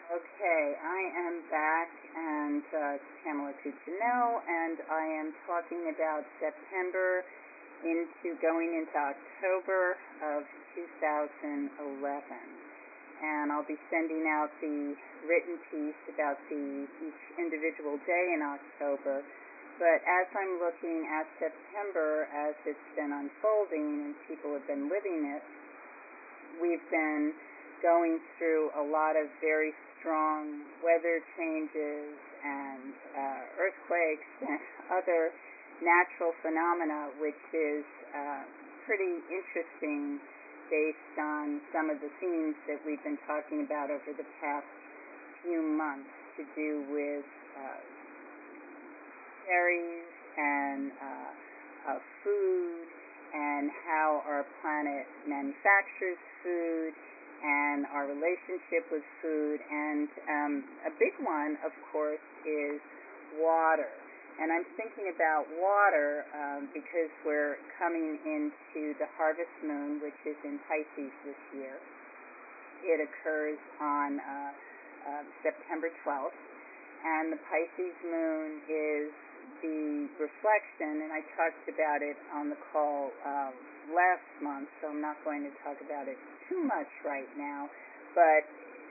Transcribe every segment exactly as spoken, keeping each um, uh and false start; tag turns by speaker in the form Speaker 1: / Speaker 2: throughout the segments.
Speaker 1: Okay, I am back, and uh, it's Pamela Cuccinell, and I am talking about September into going into October of two thousand eleven. And I'll be sending out the written piece about the each individual day in October. But as I'm looking at September as it's been unfolding and people have been living it, we've been going through a lot of very strong weather changes and uh, earthquakes and other natural phenomena, which is uh, pretty interesting based on some of the themes that we've been talking about over the past few months to do with uh, berries and uh, uh, food and how our planet manufactures food and our relationship with food. And um, a big one, of course, is water. And I'm thinking about water um, because we're coming into the harvest moon, which is in Pisces this year. It occurs on uh, uh, September twelfth. And the Pisces moon is the reflection, and I talked about it on the call uh, last month, so I'm not going to talk about it too much right now, but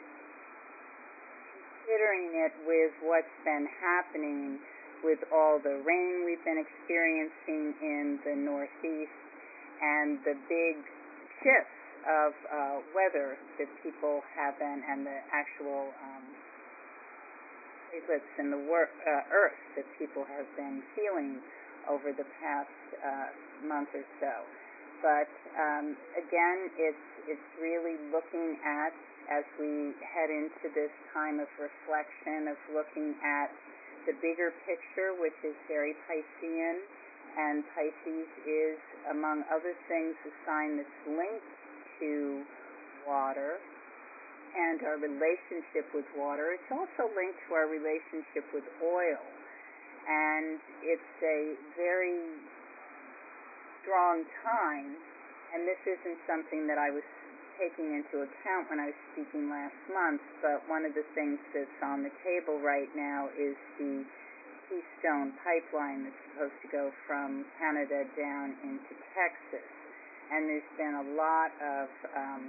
Speaker 1: considering it with what's been happening with all the rain we've been experiencing in the Northeast and the big shifts of uh, weather that people have been, and the actual um, platelets in the wor- uh, earth that people have been feeling over the past uh, month or so. But um, again, it's it's really looking at, as we head into this time of reflection, of looking at the bigger picture, which is very Piscean, and Pisces is, among other things, a sign that's linked to water and our relationship with water. It's also linked to our relationship with oil. And it's a very strong time, and this isn't something that I was taking into account when I was speaking last month, but one of the things that's on the table right now is the Keystone Pipeline that's supposed to go from Canada down into Texas. And there's been a lot of um,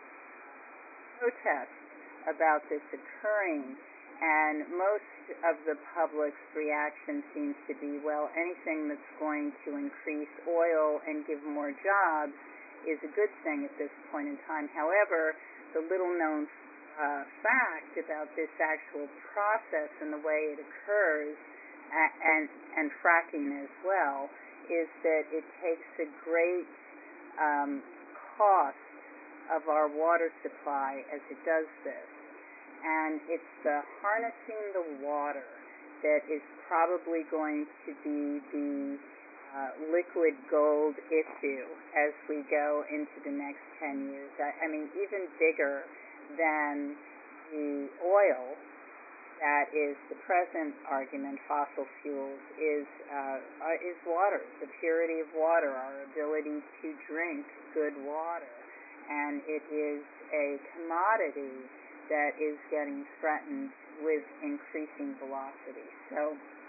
Speaker 1: protests about this occurring, and most of the public's reaction seems to be, well, anything that's going to increase oil and give more jobs is a good thing at this point in time. However, the little-known uh, fact about this actual process and the way it occurs, and, and, and fracking as well, is that it takes a great um, cost of our water supply as it does this. And it's the harnessing the water that is probably going to be the uh, liquid gold issue as we go into the next ten years. I, I mean, even bigger than the oil that is the present argument, fossil fuels, is, uh, uh, is water, the purity of water, our ability to drink good water. And it is a commodity that is getting threatened with increasing velocity. So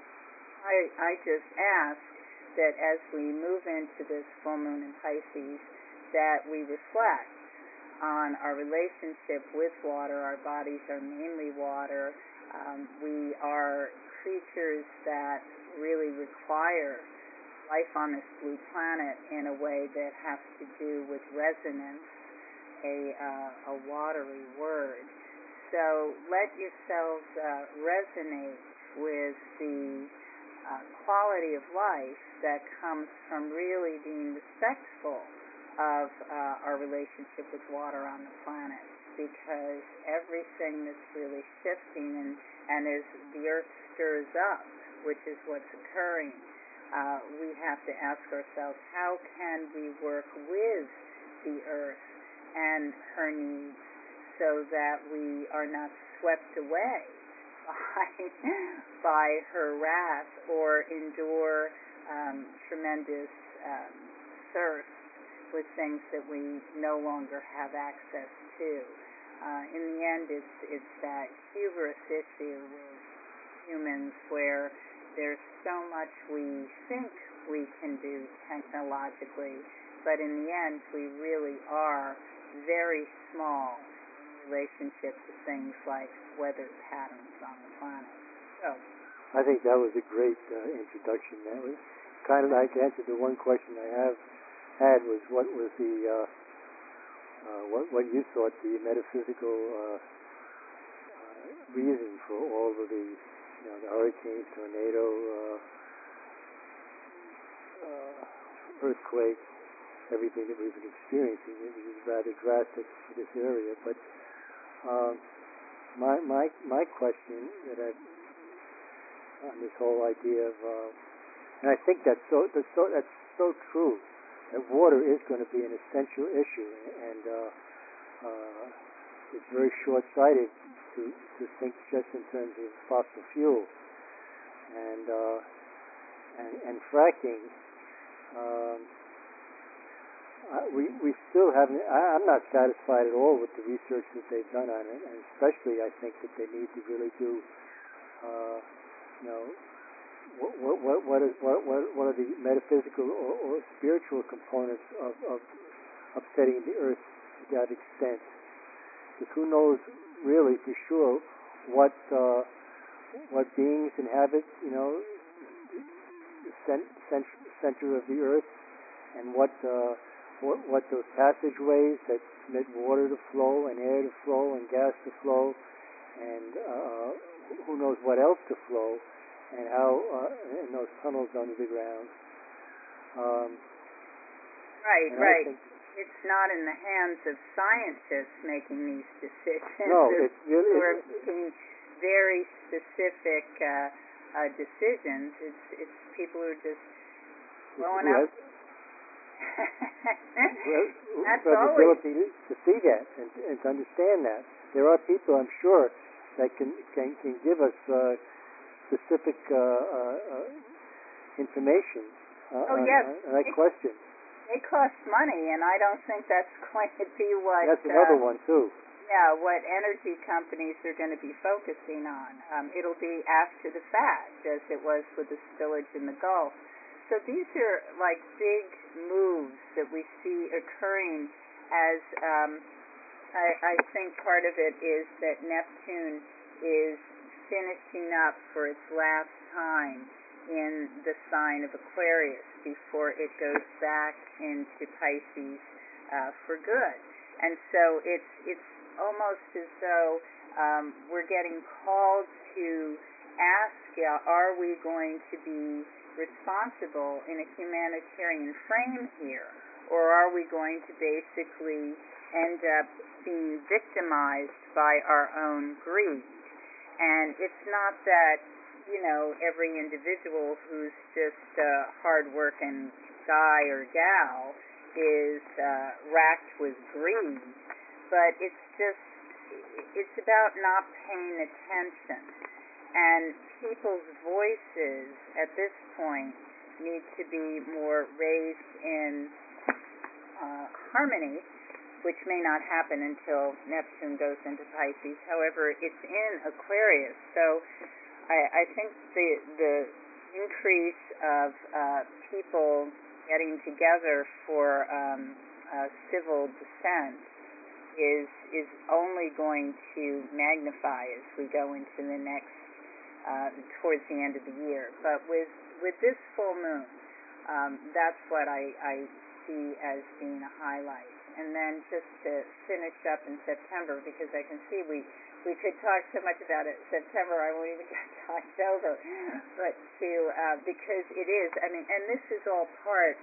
Speaker 1: I, I just ask that as we move into this full moon in Pisces, that we reflect on our relationship with water. Our bodies are mainly water. Um, we are creatures that really require life on this blue planet in a way that has to do with resonance, a, uh, a watery word. So let yourselves uh, resonate with the uh, quality of life that comes from really being respectful of uh, our relationship with water on the planet, because everything that's really shifting, and, and as the earth stirs up, which is what's occurring, uh, we have to ask ourselves, how can we work with the earth and her needs so that we are not swept away by, by her wrath or endure um, tremendous um, thirst with things that we no longer have access to. uh, in the end, it's it's that hubris issue with humans where there's so much we think we can do technologically, but in the end, we really are very small in relationship to things like weather patterns on the planet. So,
Speaker 2: I think that was a great uh, introduction. That was kind of like answered the one question I have had was what was the uh, uh, what what you thought the metaphysical uh, uh, reason for all of the you know the hurricanes, tornado, uh, uh, earthquake, everything that we've been experiencing. It was rather drastic for this area, but um, my my my question that I on this whole idea of uh, and I think that's so that's so that's so true that water is going to be an essential issue, and uh, uh, it's very short-sighted to to think just in terms of fossil fuel and uh, and, and fracking. Um, uh, we we still haven't. I, I'm not satisfied at all with the research that they've done on it, and especially I think that they need to really do. Uh, you know, what what what is what what what are the metaphysical or, or spiritual components of, of upsetting the earth to that extent? Because who knows really for sure what uh, what beings inhabit, you know, the cent- cent- center of the earth, and what uh, what what those passageways that permit water to flow and air to flow and gas to flow, and uh, who knows what else to flow, and how uh, in those tunnels under the ground. Um,
Speaker 1: right,
Speaker 2: and
Speaker 1: right.
Speaker 2: I think,
Speaker 1: it's not in the hands of scientists making these decisions.
Speaker 2: no, it's really
Speaker 1: who are making very specific uh, uh, decisions. It's it's people who are just blowing up.
Speaker 2: Who
Speaker 1: That's
Speaker 2: have the
Speaker 1: always
Speaker 2: ability to see that and, and to understand that. There are people, I'm sure, that can can, can give us uh, specific uh, uh, information uh,
Speaker 1: oh,
Speaker 2: on,
Speaker 1: yes.
Speaker 2: on that question.
Speaker 1: They cost money, and I don't think that's going to be what...
Speaker 2: That's another
Speaker 1: uh,
Speaker 2: one, too.
Speaker 1: Yeah, what energy companies are going to be focusing on. Um, it'll be after the fact, as it was with the spillage in the Gulf. So these are like big moves that we see occurring as... Um, I, I think part of it is that Neptune is finishing up for its last time in the sign of Aquarius before it goes back into Pisces uh, for good. And so it's it's almost as though um, we're getting called to ask, uh, are we going to be responsible in a humanitarian frame here, or are we going to basically end up being victimized by our own greed? And it's not that, you know, every individual who's just a hard-working guy or gal is uh, racked with greed, but it's just, it's about not paying attention. And people's voices at this point need to be more raised in uh, harmony, which may not happen until Neptune goes into Pisces. However, it's in Aquarius, so I, I think the the increase of uh, people getting together for um, uh, civil dissent is is only going to magnify as we go into the next uh, towards the end of the year. But with with this full moon, um, that's what I, I see as being a highlight. And then just to finish up in September, because I can see we, we could talk so much about it in September, I won't even get to October. But to, uh, because it is, I mean, and this is all part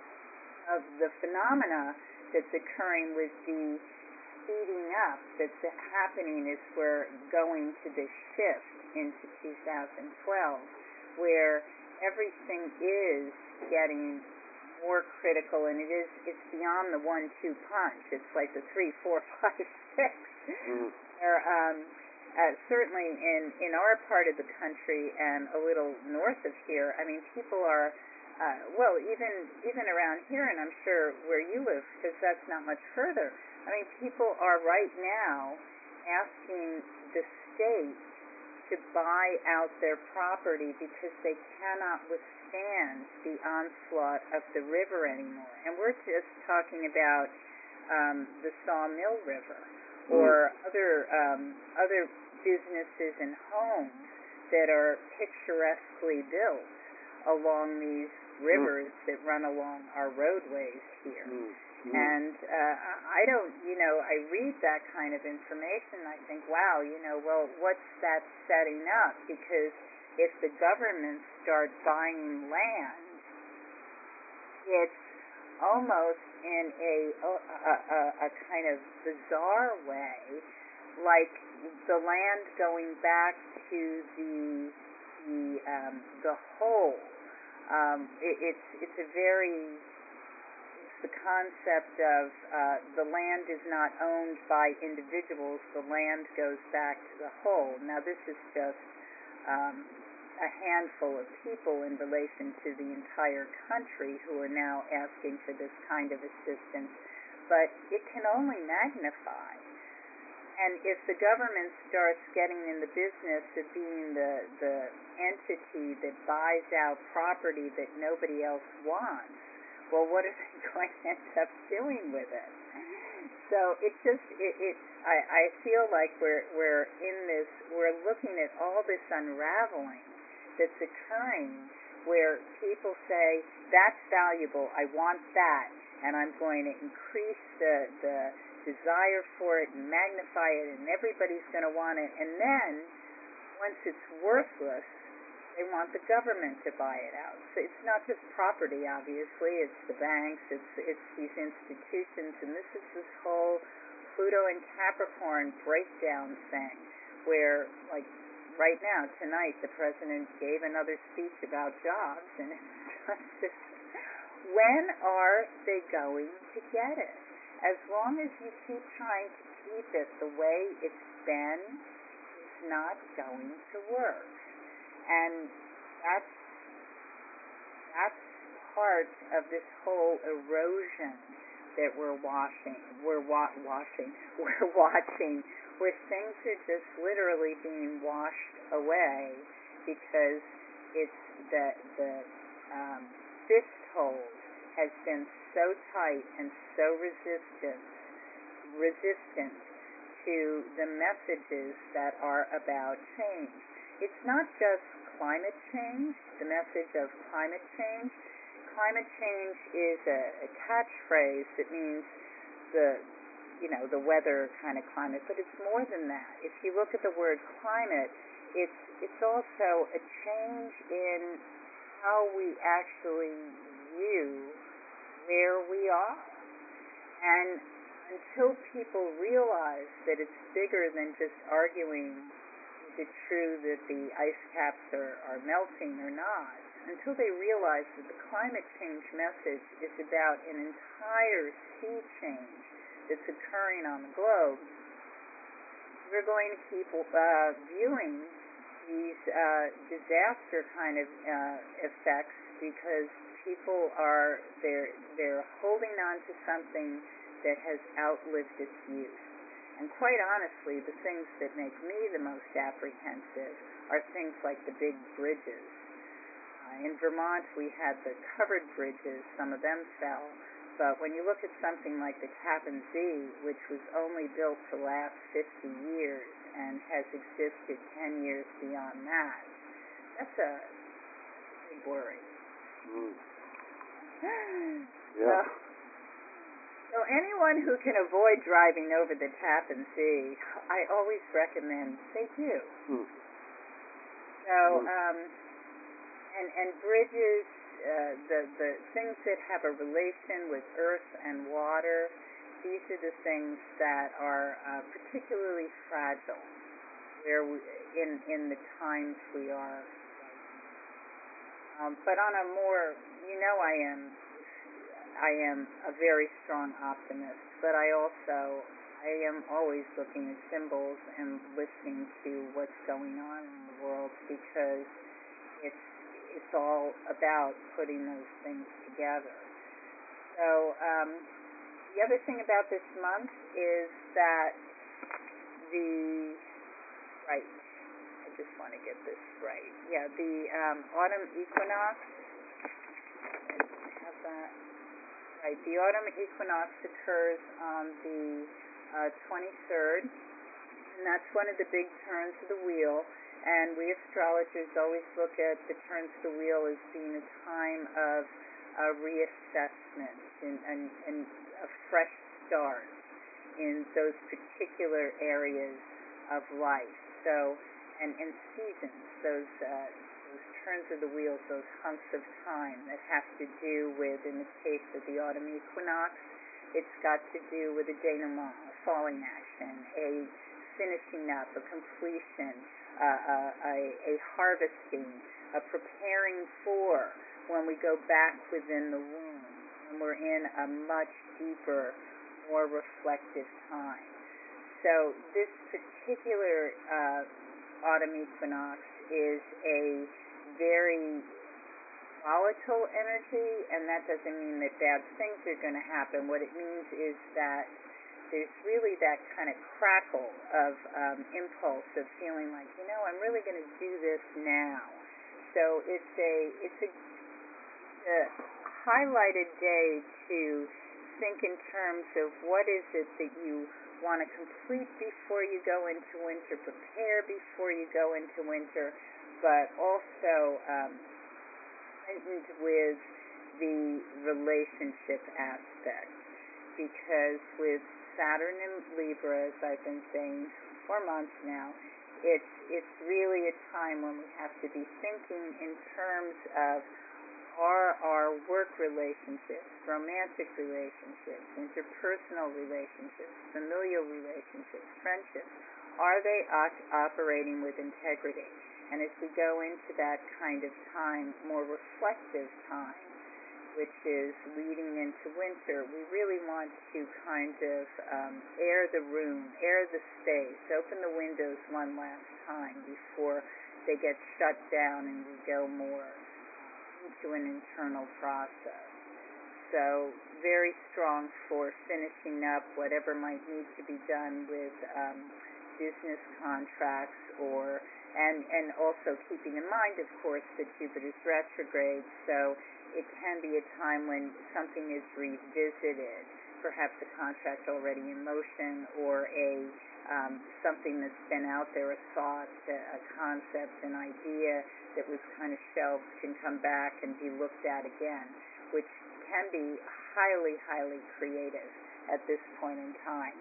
Speaker 1: of the phenomena that's occurring with the speeding up that's happening as we're going to this shift into two thousand twelve, where everything is getting more critical, and it is it's beyond the one two punch. It's like the three four five six. Mm. Where um, uh, certainly in in our part of the country and a little north of here, I mean, people are uh, well, even even around here, and I'm sure where you live, because that's not much further. I mean, people are right now asking the state to buy out their property because they cannot withstand the onslaught of the river anymore. And we're just talking about um, the Sawmill River or mm. other um, other businesses and homes that are picturesquely built along these rivers mm. that run along our roadways here. Mm. Mm. And uh, I don't, you know, I read that kind of information and I think, wow, you know, well, what's that setting up? Because if the government starts buying land, it's almost in a, a, a, a kind of bizarre way, like the land going back to the the um, the whole. Um, it, it's it's a very the concept of uh, the land is not owned by individuals, the land goes back to the whole. Now this is just um, a handful of people in relation to the entire country who are now asking for this kind of assistance, but it can only magnify. And if the government starts getting in the business of being the, the entity that buys out property that nobody else wants, well, what are they going to end up doing with it? So it just, it, it I, I feel like we're we're in this, we're looking at all this unraveling that's occurring where people say, that's valuable, I want that, and I'm going to increase the, the desire for it and magnify it, and everybody's going to want it. And then, once it's worthless, they want the government to buy it out. So it's not just property, obviously. It's the banks. It's it's these institutions, and this is this whole Pluto and Capricorn breakdown thing, where like right now tonight the president gave another speech about jobs, and it's just when are they going to get it? As long as you keep trying to keep it the way it's been, it's not going to work. And that's that's part of this whole erosion that we're washing, we're wa- washing, we're watching, where things are just literally being washed away because it's the the um, fist hold has been so tight and so resistant, resistant to the messages that are about change. It's not just climate change, the message of climate change. Climate change is a, a catchphrase that means the, you know, the weather kind of climate, but it's more than that. If you look at the word climate, it's it's also a change in how we actually view where we are. And until people realize that it's bigger than just arguing is it true that the ice caps are, are melting or not, until they realize that the climate change message is about an entire sea change that's occurring on the globe, we're going to keep uh, viewing these uh, disaster kind of uh, effects because people are, they're, they're holding on to something that has outlived its use. And quite honestly, the things that make me the most apprehensive are things like the big bridges. Uh, in Vermont, we had the covered bridges. Some of them fell. But when you look at something like the Tappan Zee, which was only built to last fifty years and has existed ten years beyond that, that's a big worry.
Speaker 2: Mm.
Speaker 1: Yeah. So, So anyone who can avoid driving over the Tappan Zee, I always recommend they do.
Speaker 2: Hmm.
Speaker 1: So, um, and and bridges, uh, the the things that have a relation with earth and water, these are the things that are uh, particularly fragile, where we, in in the times we are. Um, but on a more, you know, I am. I am a very strong optimist, but I also, I am always looking at symbols and listening to what's going on in the world because it's, it's all about putting those things together. So, um, the other thing about this month is that the, right, I just want to get this right. Yeah, the um, autumn equinox, I have that, right, the autumn equinox occurs on the uh, twenty-third, and that's one of the big turns of the wheel, and we astrologers always look at the turns of the wheel as being a time of uh, reassessment and, and, and a fresh start in those particular areas of life. So, and, and seasons, those, uh, those turns of the wheels, those hunks of time that have to do with, in the case of the autumn equinox, it's got to do with a denouement, a falling action, a finishing up, a completion, uh, a, a, a harvesting, a preparing for when we go back within the womb, when we're in a much deeper, more reflective time. So this particular uh, autumn equinox is a very volatile energy, and that doesn't mean that bad things are going to happen. What it means is that there's really that kind of crackle of um, impulse of feeling like, you know, I'm really going to do this now. So it's a it's a, a highlighted day to think in terms of what is it that you want to complete before you go into winter, prepare before you go into winter, but also um, with the relationship aspect, because with Saturn in Libra, as I've been saying for months now, it's it's really a time when we have to be thinking in terms of are our work relationships, romantic relationships, interpersonal relationships, familial relationships, friendships, are they op- operating with integrity? And as we go into that kind of time, more reflective time, which is leading into winter, we really want to kind of um, air the room, air the space, open the windows one last time before they get shut down and we go more into an internal process. So very strong for finishing up whatever might need to be done with um, business contracts, or and and also keeping in mind, of course, that Jupiter's retrograde, so it can be a time when something is revisited, perhaps a contract already in motion, or a um, something that's been out there, a thought, a concept, an idea that was kind of shelved can come back and be looked at again, which can be highly, highly creative at this point in time.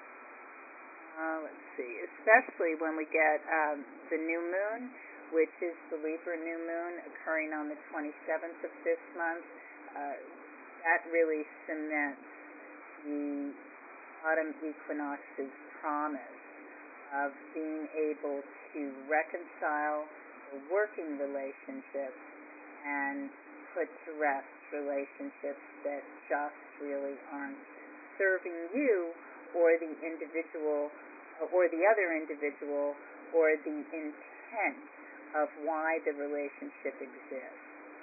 Speaker 1: Uh, let's see, especially when we get um, the new moon, which is the Libra new moon occurring on the twenty-seventh of this month. Uh, that really cements the autumn equinox's promise of being able to reconcile the working relationships and put to rest relationships that just really aren't serving you or the individual or the other individual or the intent of why the relationship exists.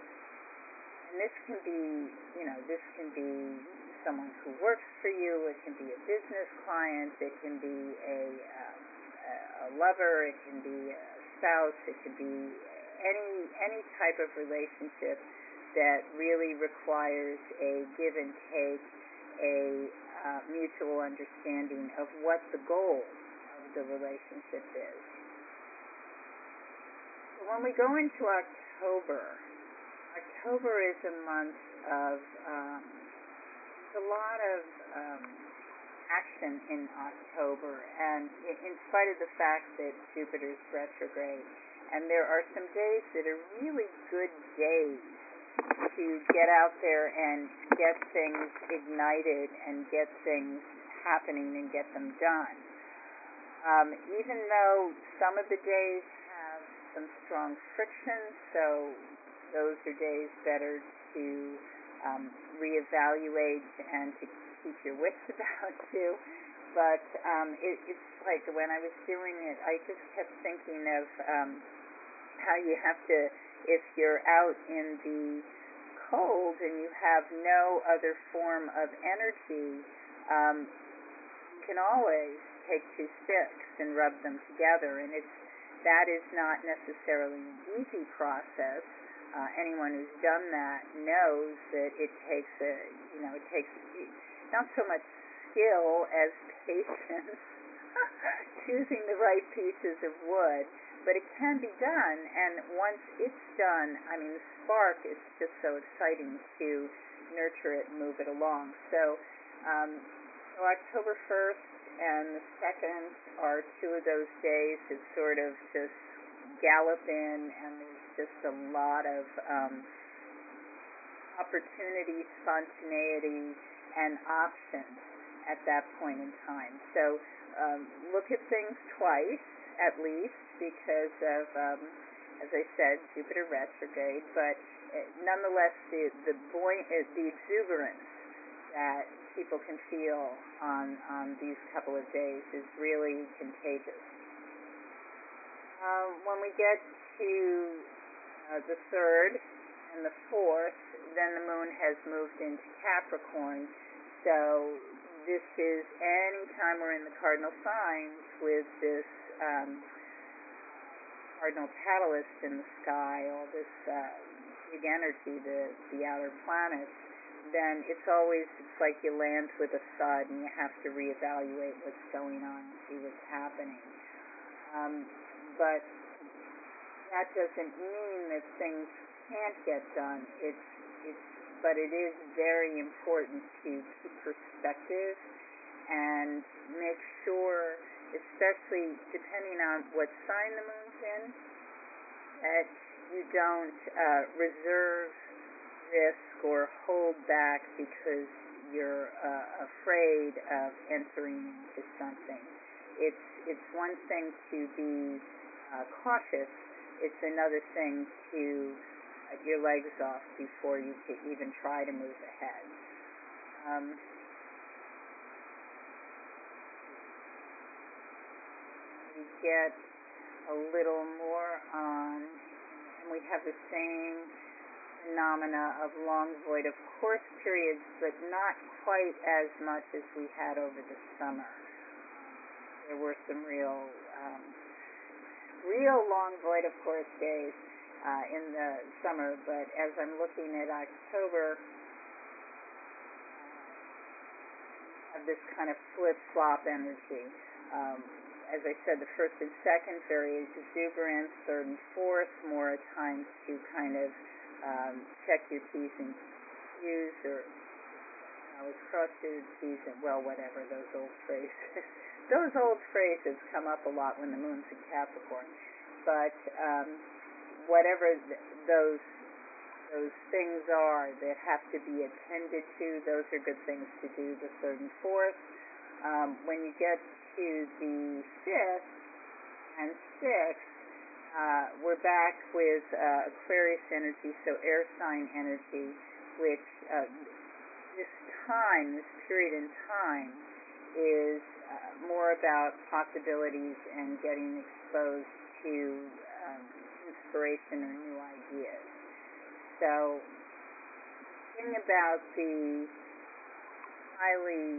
Speaker 1: And this can be, you know, this can be someone who works for you, it can be a business client, it can be a, um, a lover, it can be a spouse, it can be any any type of relationship that really requires a give and take, a uh, mutual understanding of what the goal of the relationship is. When we go into October, October is a month of um, a lot of um, action in October, and in spite of the fact that Jupiter's retrograde, and there are some days that are really good days to get out there and get things ignited and get things happening and get them done. Um, even though some of the days have some strong friction, so those are days better to um, reevaluate and to keep your wits about you. But um, it, it's like when I was doing it, I just kept thinking of um, how you have to, if you're out in the cold and you have no other form of energy, um, you can always take two sticks and rub them together, and it's that is not necessarily an easy process. Uh, anyone who's done that knows that it takes a, you know, it takes not so much skill as patience, choosing the right pieces of wood, but it can be done, and once it's done, I mean, the spark is just so exciting to nurture it and move it along. So, um, so October first and the second are two of those days that sort of just gallop in, and there's just a lot of um, opportunity, spontaneity, and options at that point in time. So um, look at things twice, at least, because of, um, as I said, Jupiter retrograde, but uh, nonetheless, the the, buoy- uh, the exuberance that people can feel on, on these couple of days is really contagious. Um, when we get to uh, the third and the fourth, then the moon has moved into Capricorn, so this is any time we're in the cardinal signs with this um, cardinal catalyst in the sky, all this uh, big energy, the, the outer planets, then it's always, it's like you land with a thud and you have to reevaluate what's going on and see what's happening. Um, but that doesn't mean that things can't get done. It's, it's, but it is very important to keep perspective and make sure, especially depending on what sign the moon's in, that you don't uh, reserve risk or hold back because you're uh, afraid of entering into something. It's it's one thing to be uh, cautious. It's another thing to get your legs off before you can even try to move ahead. Um, we get a little more on, and we have the same phenomena of long void of course periods, but not quite as much as we had over the summer. There were some real, um, real long void of course days uh, in the summer, but as I'm looking at October, uh, have this kind of flip-flop energy. Um, as I said, the first and second very exuberant, third and fourth more a time to kind of Um, check your P's and Q's, or I was cross your T's and, well, whatever, those old phrases. Those old phrases come up a lot when the moon's in Capricorn. But um, whatever th- those those things are that have to be attended to, those are good things to do the third and fourth. Um, when you get to the fifth and sixth, Uh, we're back with uh, Aquarius energy, so air sign energy, which uh, this time, this period in time, is uh, more about possibilities and getting exposed to um, inspiration or new ideas. So, the thing about the highly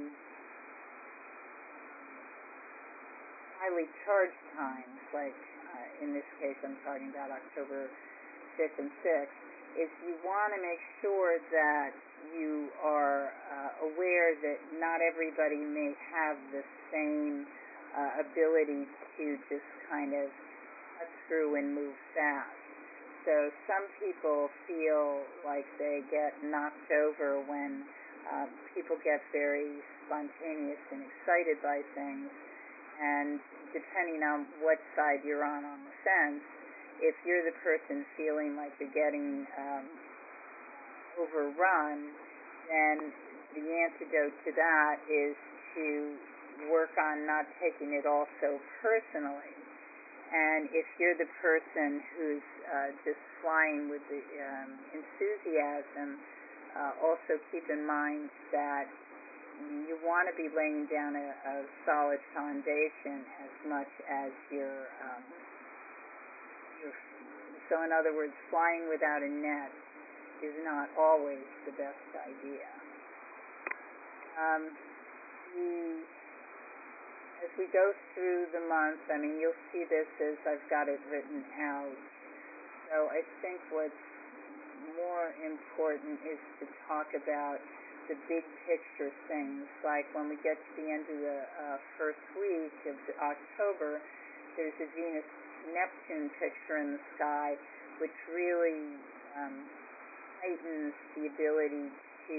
Speaker 1: highly charged times, like Uh, in this case I'm talking about October fifth and sixth, is you want to make sure that you are uh, aware that not everybody may have the same uh, ability to just kind of cut through and move fast. So some people feel like they get knocked over when uh, people get very spontaneous and excited by things. And depending on what side you're on on the fence, if you're the person feeling like you're getting um, overrun, then the antidote to that is to work on not taking it all so personally. And if you're the person who's uh, just flying with the um, enthusiasm, uh, also keep in mind that you want to be laying down a, a solid foundation as much as you're, um, you're, so in other words, flying without a net is not always the best idea. Um, the, as we go through the month, I mean, you'll see this as I've got it written out. So I think what's more important is to talk about the big picture things, like when we get to the end of the uh, first week of October, there's a Venus-Neptune picture in the sky, which really um, heightens the ability to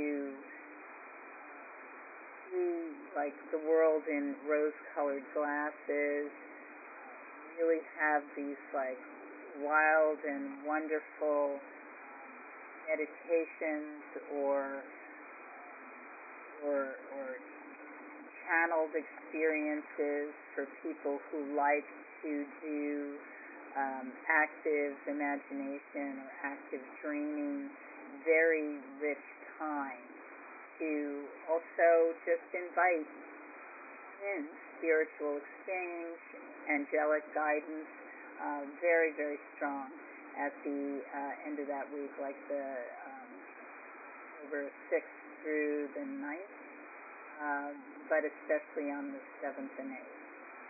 Speaker 1: see, like, the world in rose-colored glasses, really have these, like, wild and wonderful meditations or or or channeled experiences for people who like to do um, active imagination or active dreaming, very rich time to also just invite in spiritual exchange, angelic guidance, uh, very, very strong at the uh, end of that week, like the um, October sixth through the ninth, uh, but especially on the seventh and eighth.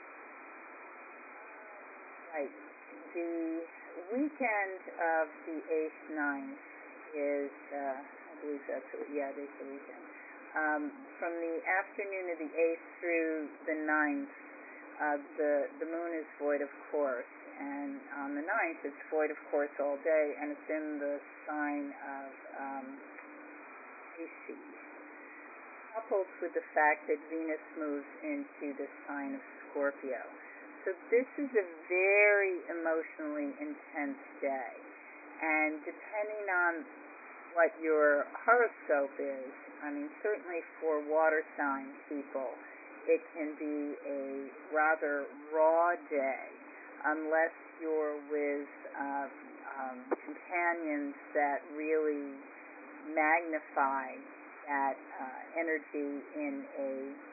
Speaker 1: Right. The weekend of the eighth, ninth is, uh, I believe that's, yeah, it is the weekend. Um, from the afternoon of the eighth through the ninth, uh, the, the moon is void of course, and on the ninth it's void of course all day, and it's in the sign of um, Pisces, coupled with the fact that Venus moves into the sign of Scorpio. So this is a very emotionally intense day, and depending on what your horoscope is, I mean, certainly for water sign people, it can be a rather raw day, unless you're with uh, um, companions that really magnify that uh, energy in a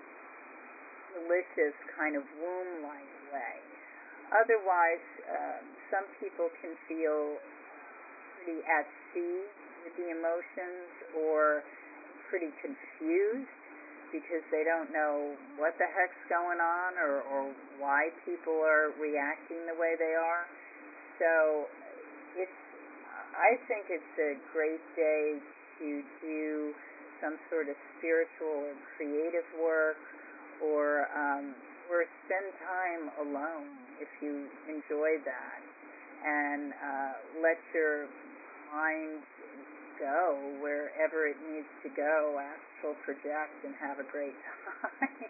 Speaker 1: delicious kind of womb-like way. Otherwise, uh, some people can feel pretty at sea with the emotions or pretty confused because they don't know what the heck's going on or, or why people are reacting the way they are. So it's, I think it's a great day to do some sort of spiritual or creative work, or um, or spend time alone if you enjoy that, and uh, let your mind go wherever it needs to go, astral project, and have a great time.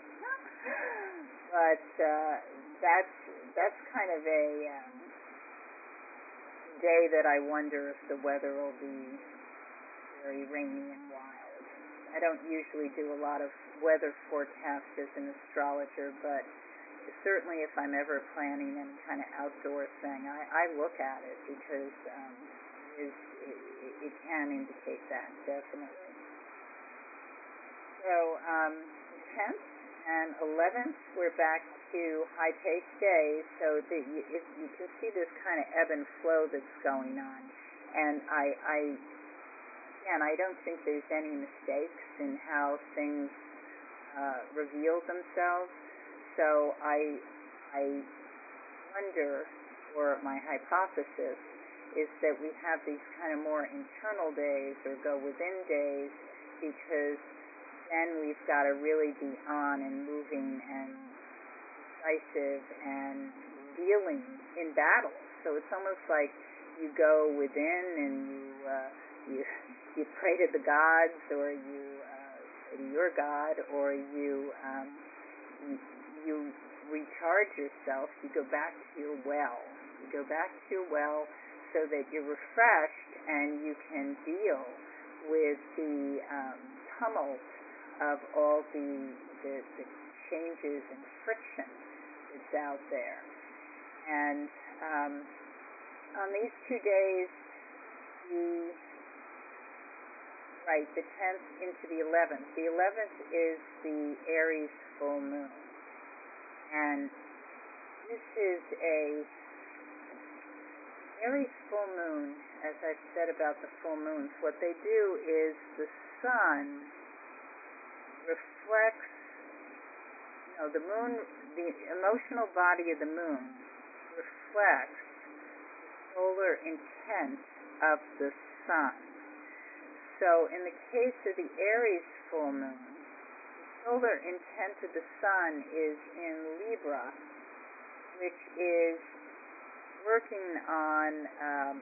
Speaker 1: But uh, that's that's kind of a um, day that I wonder if the weather will be very rainy and wild. I don't usually do a lot of weather forecast as an astrologer, but certainly if I'm ever planning any kind of outdoor thing, I, I look at it because um, it, is, it, it can indicate that, definitely. So um, tenth and eleventh, we're back to high-paced days, so that you, if you can see this kind of ebb and flow that's going on. And I, I again, I don't think there's any mistakes in how things uh, reveal themselves. So I, I wonder, or my hypothesis is that we have these kind of more internal days or go within days, because then we've got to really be on and moving and decisive and dealing in battle. So it's almost like you go within and you uh, you you pray to the gods, or you uh, pray to your God, or you um, you, you recharge yourself. You go back to your well. You go back to your well so that you're refreshed and you can deal with the um, tumult of all the, the the changes and friction that's out there. And um, on these two days, the right, the tenth into the eleventh. The eleventh is the Aries full moon, and this is a Aries full moon, as I've said about the full moons, what they do is the sun reflects, you know, the moon, the emotional body of the moon reflects the solar intent of the sun. So in the case of the Aries full moon, the solar intent of the sun is in Libra, which is working on um,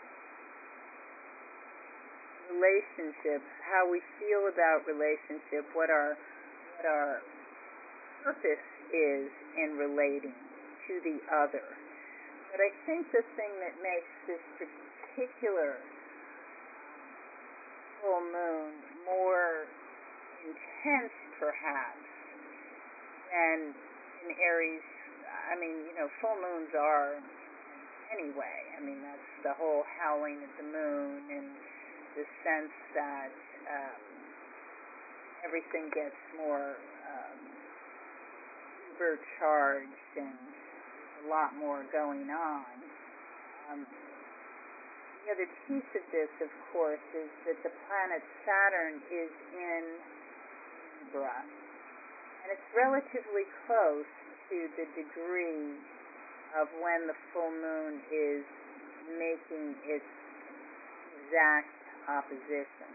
Speaker 1: relationships, how we feel about relationship, what our what our purpose is in relating to the other. But I think the thing that makes this particular full moon more intense, perhaps, than in Aries. I mean, you know, full moons are anyway. I mean, that's the whole howling of the moon and the sense that um, everything gets more um, supercharged and a lot more going on. Um, the other piece of this, of course, is that the planet Saturn is in Libra, and it's relatively close to the degree of when the full moon is making its exact opposition.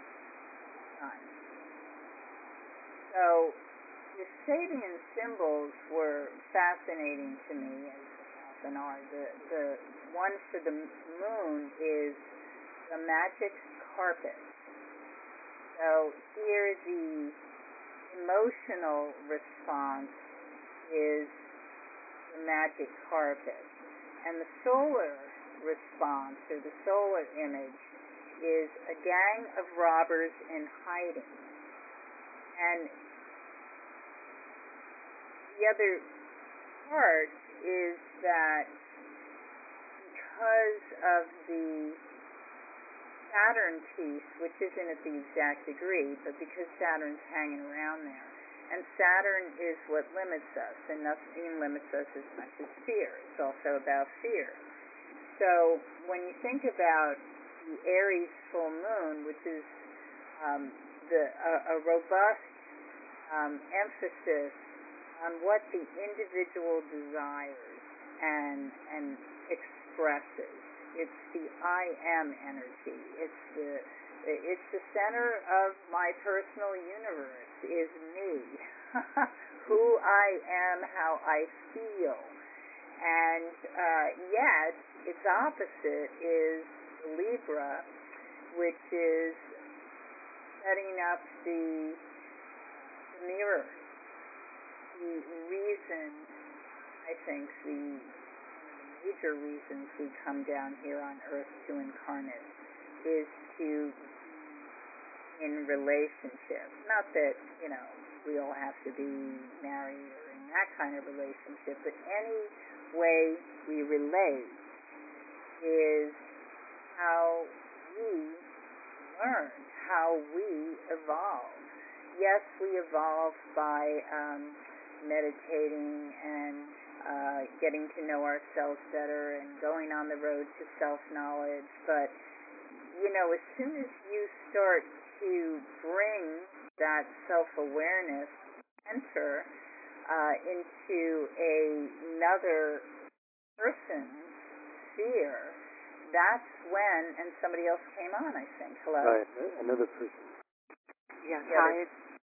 Speaker 1: So the Sabian symbols were fascinating to me, as often are. The, the one for the moon is the magic carpet. So here the emotional response is the magic carpet. And the solar response, or the solar image, is a gang of robbers in hiding. And the other part is that because of the Saturn piece, which isn't at the exact degree, but because Saturn's hanging around there, and Saturn is what limits us, and nothing limits us as much as fear. It's also about fear. So when you think about the Aries full moon, which is um, the, a, a robust um, emphasis on what the individual desires and, and expresses. It's the I am energy. It's the it's the center of my personal universe, is me. Who I am, how I feel. And uh, yet, its opposite is Libra, which is setting up the, the mirror. The reason, I think, the major reasons we come down here on Earth to incarnate is to be in relationship. Not that, you know, we all have to be married or in that kind of relationship, but any way we relate is how we learn, how we evolve. Yes, we evolve by um, meditating and uh, getting to know ourselves better and going on the road to self-knowledge, but, you know, as soon as you start to bring that self-awareness, enter uh, into a, another person's sphere, that's when, and somebody else came on, I think. Hello?
Speaker 2: Right, another person.
Speaker 3: Yes,
Speaker 1: The
Speaker 3: hi.
Speaker 1: other-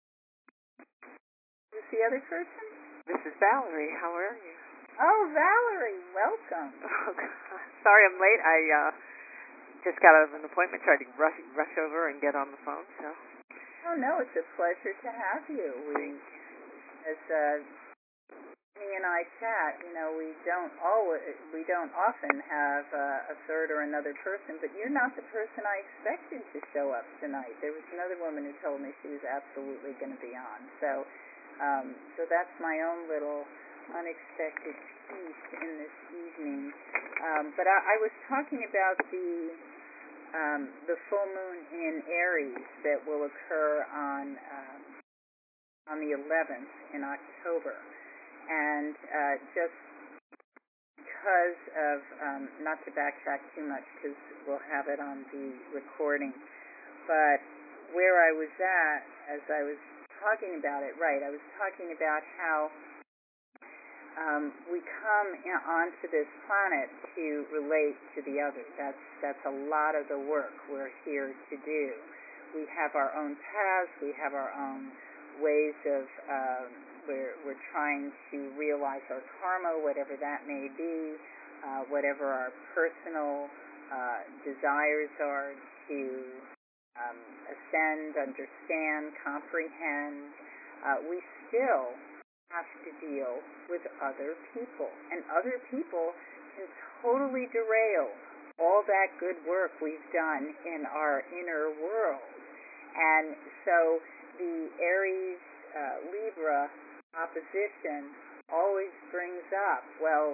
Speaker 1: Who's the other person?
Speaker 3: This is Valerie. How are you?
Speaker 1: Oh, Valerie, welcome.
Speaker 3: Oh, God. Sorry I'm late. I uh, just got out of an appointment, tried to rush, rush over and get on the phone, so.
Speaker 1: Oh, no, it's a pleasure to have you. We, as uh, me and I chat, you know, we don't always, we don't often have uh, a third or another person, but you're not the person I expected to show up tonight. There was another woman who told me she was absolutely going to be on. So, um, so that's my own little unexpected piece in this evening. Um, but I, I was talking about the um, the full moon in Aries that will occur on um, on the eleventh in October. And uh, just because of, um, not to backtrack too much because we'll have it on the recording, but where I was at as I was talking about it, right, I was talking about how um, we come in, onto this planet to relate to the other. That's, that's a lot of the work we're here to do. We have our own paths, we have our own ways of, um, we're, we're trying to realize our karma, whatever that may be, uh, whatever our personal uh, desires are to um, ascend, understand, comprehend. Uh, we still have to deal with other people, and other people can totally derail all that good work we've done in our inner world. And so the Aries uh, Libra opposition always brings up, well,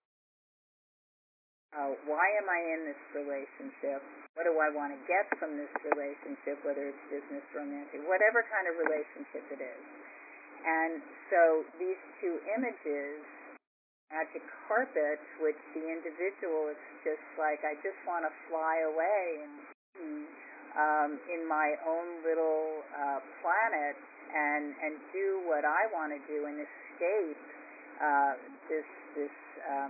Speaker 1: uh, why am I in this relationship? What do I want to get from this relationship, whether it's business, romantic, whatever kind of relationship it is. And so these two images, magic carpet, which the individual is just like, I just want to fly away and be um, in my own little uh, planet and, and do what I want to do and escape uh, this, this um,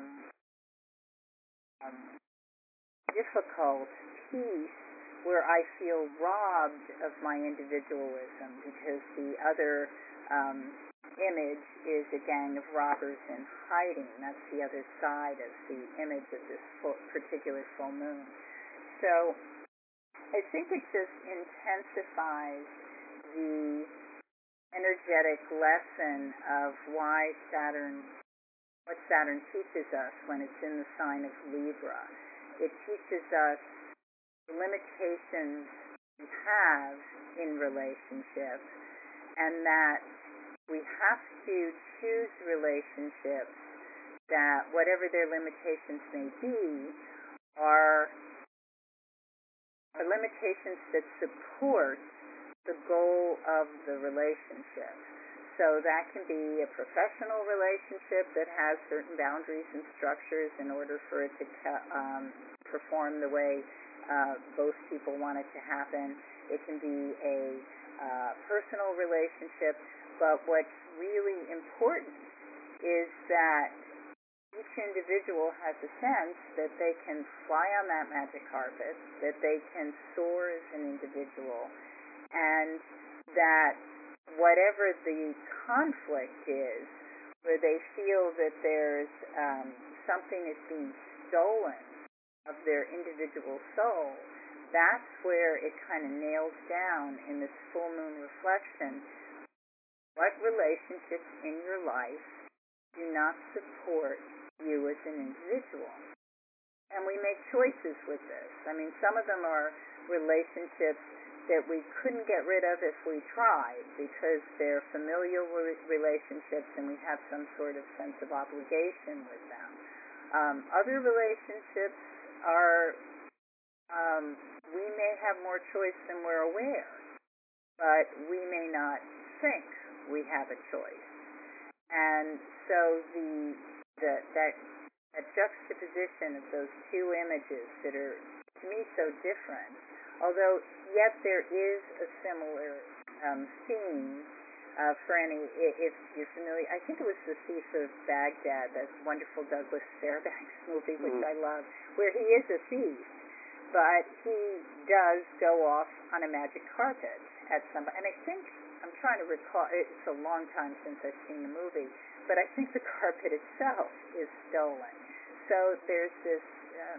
Speaker 1: um, difficult piece where I feel robbed of my individualism because the other um, image is a gang of robbers in hiding. That's the other side of the image of this full, particular full moon. So I think it just intensifies the energetic lesson of why Saturn, what Saturn teaches us when it's in the sign of Libra. It teaches us the limitations we have in relationships, and that we have to choose relationships that, whatever their limitations may be, are, are limitations that support the goal of the relationship. So that can be a professional relationship that has certain boundaries and structures in order for it to um, perform the way uh, both people want it to happen. It can be a uh, personal relationship, but what's really important is that each individual has a sense that they can fly on that magic carpet, that they can soar as an individual, and that whatever the conflict is, where they feel that there's um, something is being stolen of their individual soul, that's where it kind of nails down in this full moon reflection what relationships in your life do not support you as an individual. And we make choices with this. I mean, some of them are relationships that we couldn't get rid of if we tried because they're familial re- relationships and we have some sort of sense of obligation with them. Um, other relationships are, um, we may have more choice than we're aware, but we may not think we have a choice. And so the, the that, that juxtaposition of those two images that are, to me, so different, although yet there is a similar um, theme uh, for any, if you're familiar, I think it was The Thief of Baghdad, that wonderful Douglas Fairbanks movie, which mm. I love, where he is a thief, but he does go off on a magic carpet at some, and I think, I'm trying to recall, it's a long time since I've seen the movie, but I think the carpet itself is stolen. So there's this, um,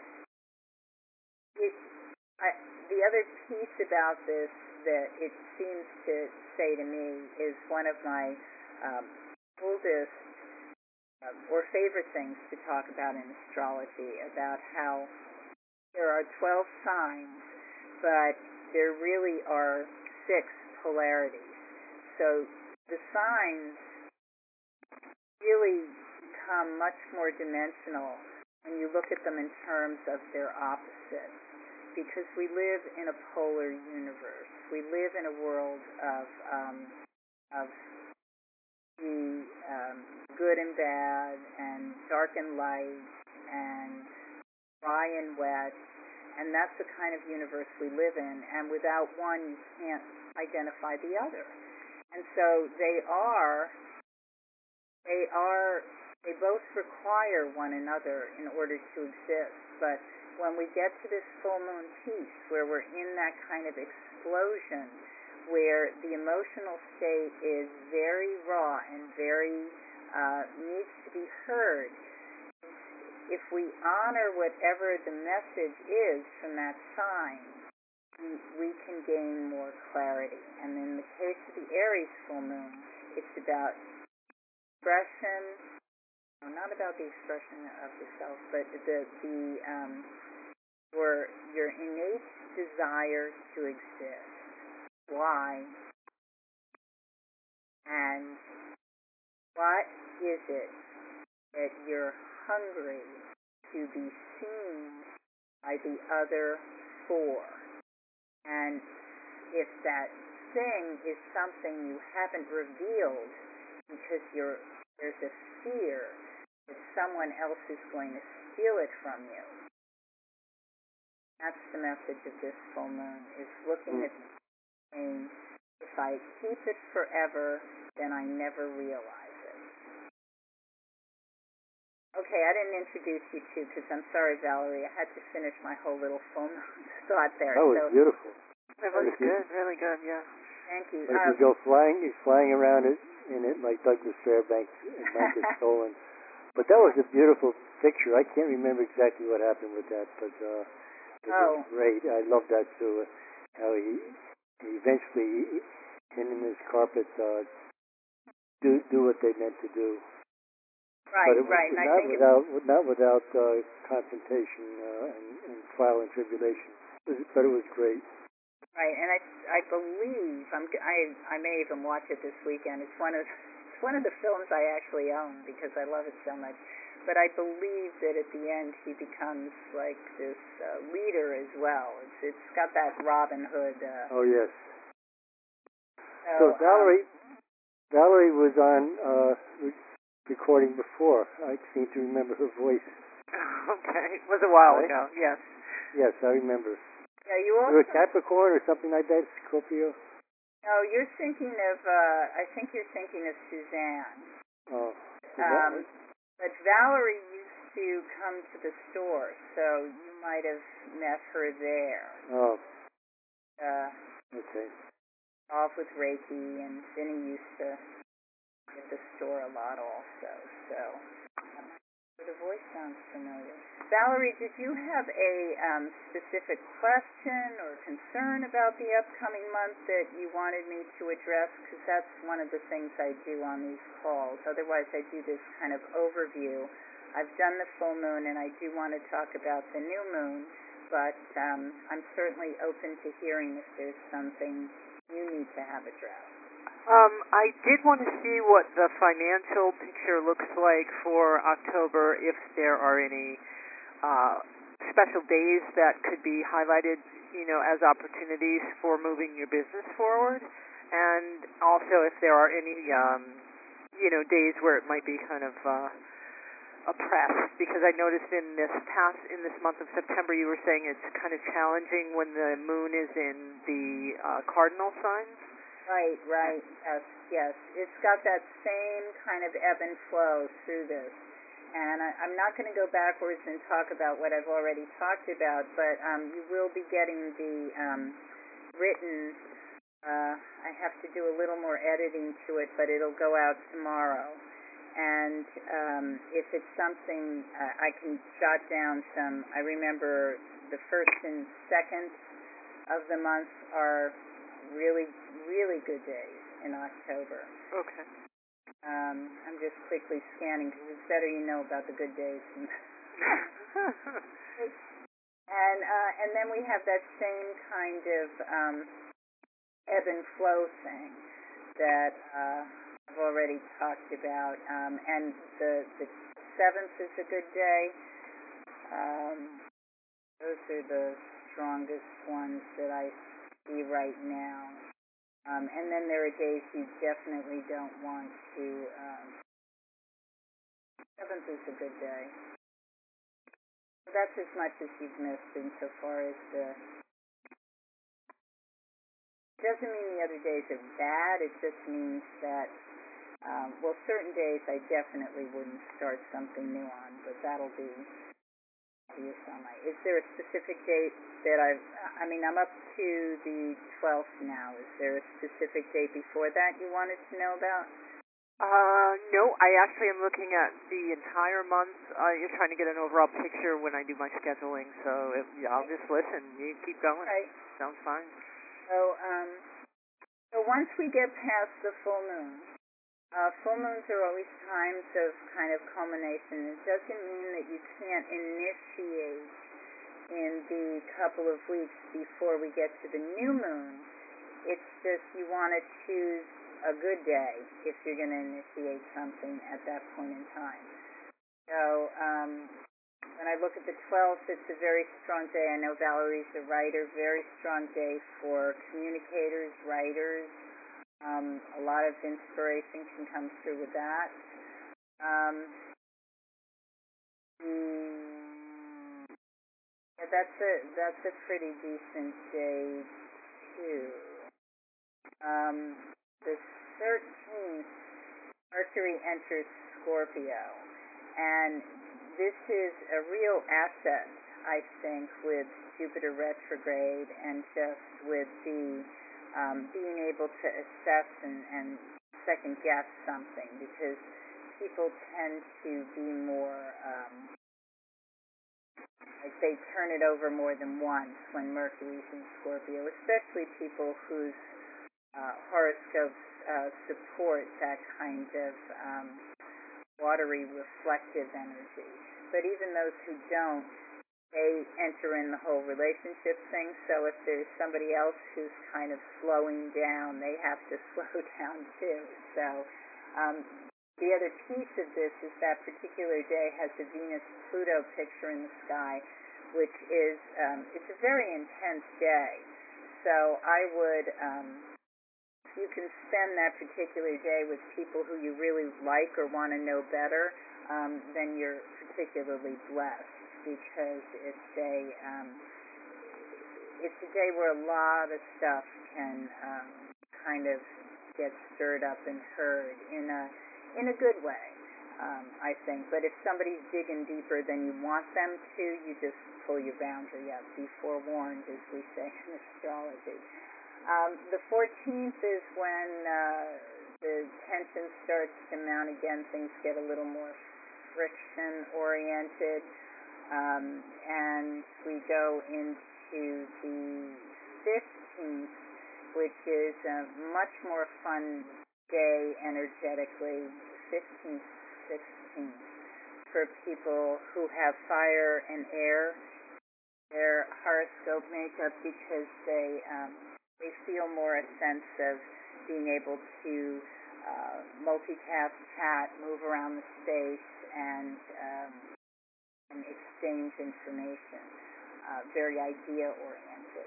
Speaker 1: it, I, the other piece about this that it seems to say to me is one of my um, oldest uh, or favorite things to talk about in astrology, about how there are twelve signs, but there really are six polarities. So the signs really become much more dimensional when you look at them in terms of their opposites, because we live in a polar universe. We live in a world of um, of be um, good and bad, and dark and light, and dry and wet, and that's the kind of universe we live in, and without one, you can't identify the other. And so they are, they are, they both require one another in order to exist, but when we get to this full moon piece, where we're in that kind of explosion, where the emotional state is very raw and very, uh, needs to be heard, if we honor whatever the message is from that sign, we can gain more clarity. And in the case of the Aries full moon, it's about expression, well, not about the expression of the self, but the, the um, your, your innate desire to exist. Why? And what is it that you're hungry to be seen by the other four? And if that thing is something you haven't revealed because you're, there's a fear that someone else is going to steal it from you, that's the message of this full moon, is looking at saying, if I keep it forever, then I never realize it. Okay, I didn't introduce you two because I'm sorry, Valerie. I had to finish my whole little full moon thought there.
Speaker 2: That was
Speaker 1: so,
Speaker 2: beautiful.
Speaker 3: That was good, really good, yeah.
Speaker 1: Thank you.
Speaker 2: But if
Speaker 1: Uh,
Speaker 2: you go flying, you're flying around it in it like Douglas Fairbanks and Michael Stolen. But that was a beautiful picture. I can't remember exactly what happened with that, but uh, it
Speaker 1: oh.
Speaker 2: was great. I love that too. How he, he eventually, him and his carpet uh, do do what they meant to do.
Speaker 1: Right,
Speaker 2: but it was
Speaker 1: right. And I
Speaker 2: not
Speaker 1: think
Speaker 2: without it, not without uh, confrontation uh, and, and trial and tribulation. It was, but it was great.
Speaker 1: Right, and I I believe I'm I I may even watch it this weekend. It's one of it's one of the films I actually own because I love it so much. But I believe that at the end he becomes like this uh, leader as well. It's it's got that Robin Hood. Uh,
Speaker 2: Oh yes.
Speaker 1: So,
Speaker 2: So Valerie,
Speaker 1: um,
Speaker 2: Valerie was on uh, re- recording before. I seem to remember her voice.
Speaker 3: Okay, it was a while
Speaker 2: Right?
Speaker 3: ago, yes.
Speaker 2: Yes, I remember.
Speaker 1: yeah, you
Speaker 2: You're
Speaker 1: also.
Speaker 2: a Capricorn or something like that, Scorpio.
Speaker 1: No, you're thinking of. Uh, I think you're thinking of Suzanne.
Speaker 2: Oh,
Speaker 1: Um, but Valerie used to come to the store, so you might have met her there.
Speaker 2: oh,
Speaker 1: Uh,
Speaker 2: okay.
Speaker 1: off with Reiki, and Vinny used to at the store a lot also. So um, the voice sounds familiar. Valerie, did you have a um, specific question or concern about the upcoming month that you wanted me to address? Because that's one of the things I do on these calls. Otherwise, I do this kind of overview. I've done the full moon, and I do want to talk about the new moon, but um, I'm certainly open to hearing if there's something you need to have addressed.
Speaker 3: Um, I did want to see what the financial picture looks like for October, if there are any uh, special days that could be highlighted, you know, as opportunities for moving your business forward, and also if there are any, um, you know, days where it might be kind of uh, oppressed, because I noticed in this past, in this month of September, you were saying it's kind of challenging when the moon is in the uh, cardinal signs.
Speaker 1: Right, right, yes, yes. It's got that same kind of ebb and flow through this. And I, I'm not going to go backwards and talk about what I've already talked about, but um, you will be getting the um, written, uh, I have to do a little more editing to it, but it'll go out tomorrow. And um, if it's something, uh, I can jot down some, I remember the first and second of the month are really, really good days in October.
Speaker 3: Okay.
Speaker 1: Um, I'm just quickly scanning because it's better you know about the good days. and uh, and then we have that same kind of um, ebb and flow thing that uh, I've already talked about. Um, and the the seventh is a good day. Um, those are the strongest ones that I see right now. Um, and then there are days you definitely don't want to. Um, seventh is a good day. That's as much as you've missed insofar as the. Doesn't mean the other days are bad. It just means that, um, well, certain days I definitely wouldn't start something new on, but that'll be obvious on my. Is there a specific date that I've? I mean, I'm up to the twelfth now. Is there a specific date before that you wanted to know about?
Speaker 3: Uh, no, I actually am looking at the entire month. Uh, you're trying to get an overall picture when I do my scheduling, so if, yeah, I'll just listen. You keep going.
Speaker 1: Right.
Speaker 3: Sounds fine.
Speaker 1: So, um, so once we get past the full moon, uh, full moons are always times of kind of culmination. It doesn't mean that you can't initiate in the couple of weeks before we get to the new moon. It's just you want to choose a good day if you're going to initiate something at that point in time. So um, when I look at the twelfth, it's a very strong day. I know Valerie's a writer, very strong day for communicators, writers. Um, a lot of inspiration can come through with that. Um, mm, yeah, that's a that's a pretty decent day too. Um, the thirteenth, Mercury enters Scorpio, and this is a real asset, I think, with Jupiter retrograde and just with the um, being able to assess and, and second guess something, because people tend to be more, um, like they turn it over more than once when Mercury's in Scorpio, especially people whose uh, horoscopes uh, support that kind of um, watery, reflective energy. But even those who don't, they enter in the whole relationship thing. So if there's somebody else who's kind of slowing down, they have to slow down too. So um, the other piece of this is that particular day has a Venus-Pluto picture in the sky, which is, um, it's a very intense day. So I would, um, you can spend that particular day with people who you really like or want to know better, um, then you're particularly blessed, because it's a um, it's a day where a lot of stuff can um, kind of get stirred up and heard in a in a good way, um, I think. But if somebody's digging deeper than you want them to, you just pull your boundary up. Be forewarned, as we say in astrology. Um, the fourteenth is when uh, the tension starts to mount again. Things get a little more friction-oriented, um, and we go into the fifteenth, which is a much more fun day energetically, fifteenth, sixteenth, for people who have fire and air, their horoscope makeup, because they... Um, They feel more a sense of being able to uh, multitask, chat, move around the space, and, um, and exchange information. Uh, very idea-oriented.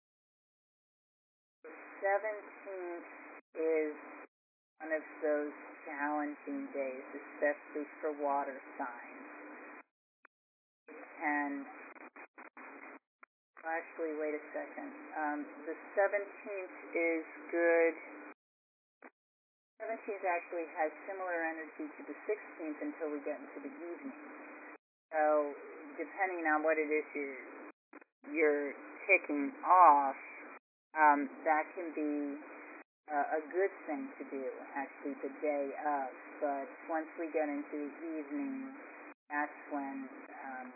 Speaker 1: The seventeenth is one of those challenging days, especially for water signs. And actually, wait a second. Um, the seventeenth is good. seventeenth actually has similar energy to the sixteenth until we get into the evening. So, depending on what it is you're, you're ticking off, um, that can be uh, a good thing to do, actually, the day of. But once we get into the evening, that's when... Um,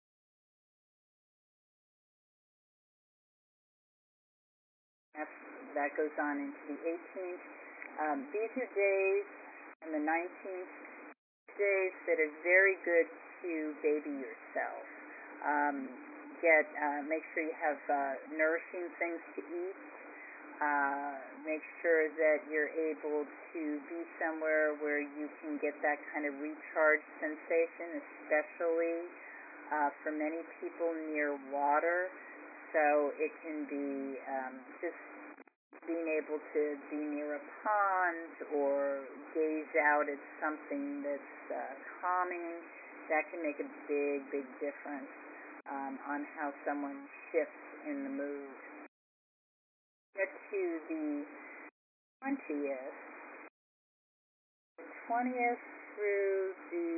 Speaker 1: That's, that goes on into the eighteenth. Um, these are days, and the nineteenth, days that are very good to baby yourself. Um, get, uh, make sure you have uh, nourishing things to eat. Uh, make sure that you're able to be somewhere where you can get that kind of recharge sensation, especially uh, for many people near water. So it can be um, just being able to be near a pond or gaze out at something that's uh, calming, that can make a big, big difference um, on how someone shifts in the mood. Get to the twentieth. The twentieth through the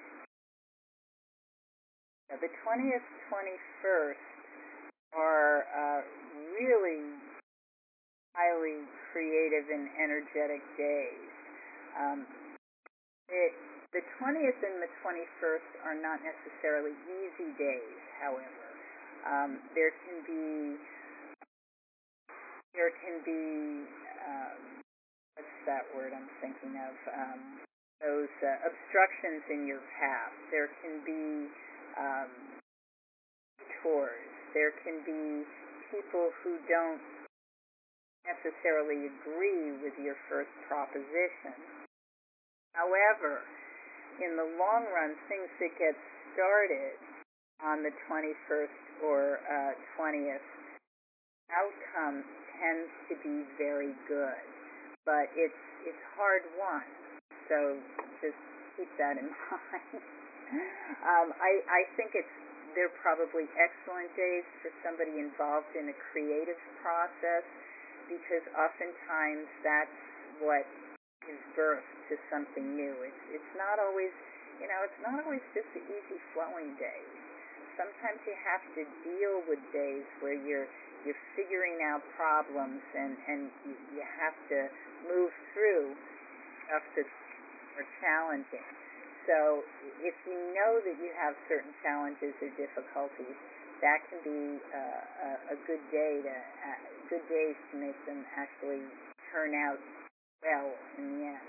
Speaker 1: uh, the twentieth, twenty-first are uh, really highly creative and energetic days. Um, it, the twentieth and the twenty-first are not necessarily easy days, however. Um, there can be, there can be, um, what's that word I'm thinking of? Um, those uh, obstructions in your path. There can be um, detours. There can be people who don't necessarily agree with your first proposition. However, in the long run, things that get started on the twenty-first or uh, twentieth, outcome tends to be very good, but it's it's hard won. So just keep that in mind. um, I I think it's they're probably excellent days for somebody involved in a creative process, because oftentimes that's what gives birth to something new. It's it's not always, you know, it's not always just the easy flowing days. Sometimes you have to deal with days where you're you're figuring out problems and and you, you have to move through stuff that's more challenging. So if you know that you have certain challenges or difficulties, that can be uh, a, a good day to uh, good days to make them actually turn out well in the end.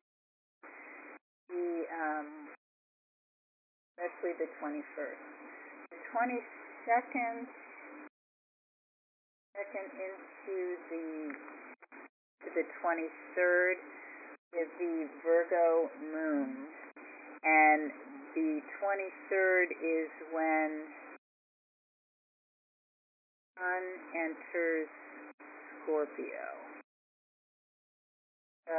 Speaker 1: The um, especially the twenty-first, the twenty-second, second into the to the twenty-third is the Virgo moon, and the twenty-third is when Sun enters Scorpio. So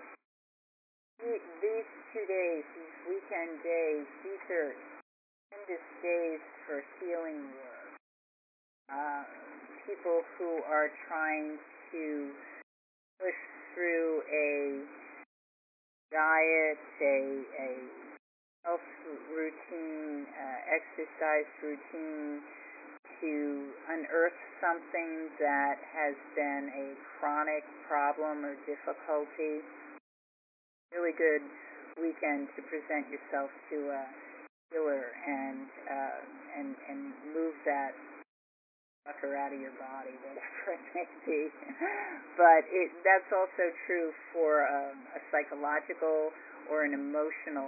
Speaker 1: these two days, these weekend days, these are tremendous days for healing work. Uh, people who are trying to push through a diet, a, a health routine, uh, exercise routine, to unearth something that has been a chronic problem or difficulty. Really good weekend to present yourself to a healer and uh, and and move that sucker out of your body, whatever it may be. But it that's also true for um, a psychological or an emotional.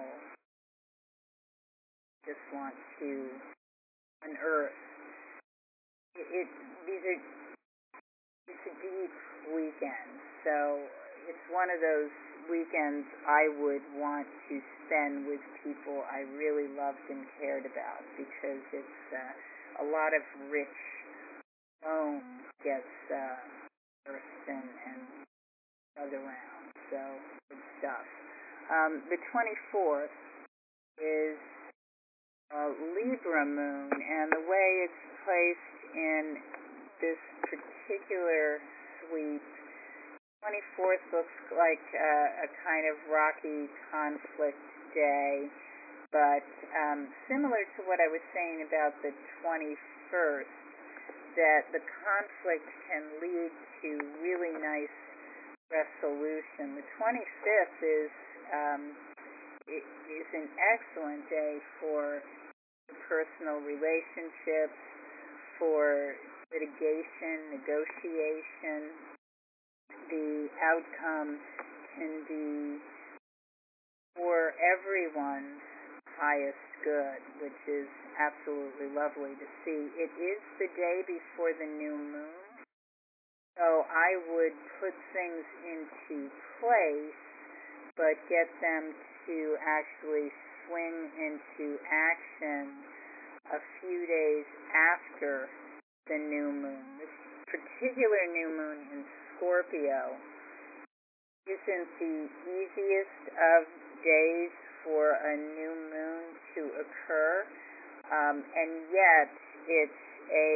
Speaker 1: Just want to unearth. It, it these are it's a deep weekend, so it's one of those weekends I would want to spend with people I really loved and cared about, because it's uh, a lot of rich bone gets uh, earthed and, and dug around, so good stuff. Um, the twenty-fourth is uh, Libra moon, and the way it's placed in this particular sweep, twenty-fourth looks like uh, a kind of rocky conflict day, but um, similar to what I was saying about the twenty-first, that the conflict can lead to really nice resolution. The twenty-fifth is um, is an excellent day for personal relationships, for litigation, negotiation. The outcome can be for everyone's highest good, which is absolutely lovely to see. It is the day before the new moon, so I would put things into place, but get them to actually swing into action a few days after the new moon. This particular new moon in Scorpio isn't the easiest of days for a new moon to occur, um, and yet it's a,